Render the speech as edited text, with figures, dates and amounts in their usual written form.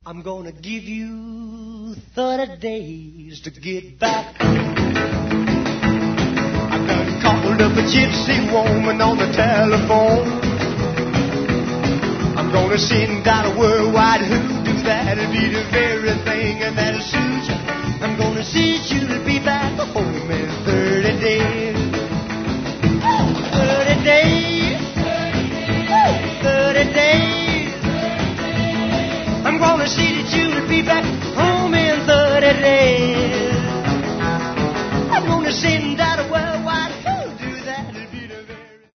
I'm gonna give you 30 days to get back. I done called up a gypsy woman on the telephone. I'm gonna send out a worldwide hoodoo that'll be the very thing and that'll suit you. I'm gonna see you